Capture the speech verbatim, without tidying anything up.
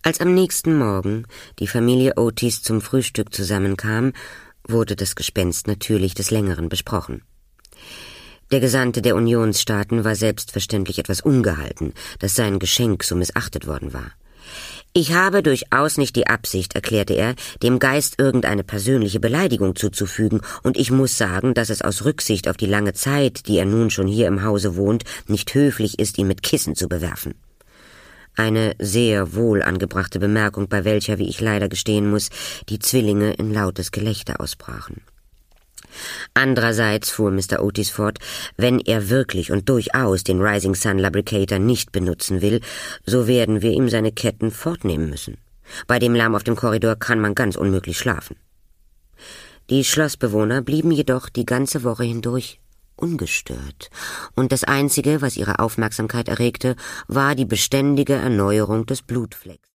Als am nächsten Morgen die Familie Otis zum Frühstück zusammenkam, wurde das Gespenst natürlich des Längeren besprochen. Der Gesandte der Unionsstaaten war selbstverständlich etwas ungehalten, dass sein Geschenk so missachtet worden war. »Ich habe durchaus nicht die Absicht«, erklärte er, »dem Geist irgendeine persönliche Beleidigung zuzufügen, und ich muss sagen, dass es aus Rücksicht auf die lange Zeit, die er nun schon hier im Hause wohnt, nicht höflich ist, ihn mit Kissen zu bewerfen.« Eine sehr wohl angebrachte Bemerkung, bei welcher, wie ich leider gestehen muss, die Zwillinge in lautes Gelächter ausbrachen. Andererseits, fuhr Mister Otis fort, wenn er wirklich und durchaus den Rising Sun Lubricator nicht benutzen will, so werden wir ihm seine Ketten fortnehmen müssen. Bei dem Lärm auf dem Korridor kann man ganz unmöglich schlafen. Die Schlossbewohner blieben jedoch die ganze Woche hindurch ungestört, und das Einzige, was ihre Aufmerksamkeit erregte, war die beständige Erneuerung des Blutflecks.